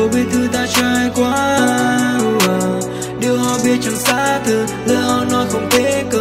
dẫu biết thứ ta trải qua. Điều họ biết chẳng xa từ lời họ nói không thể cơ.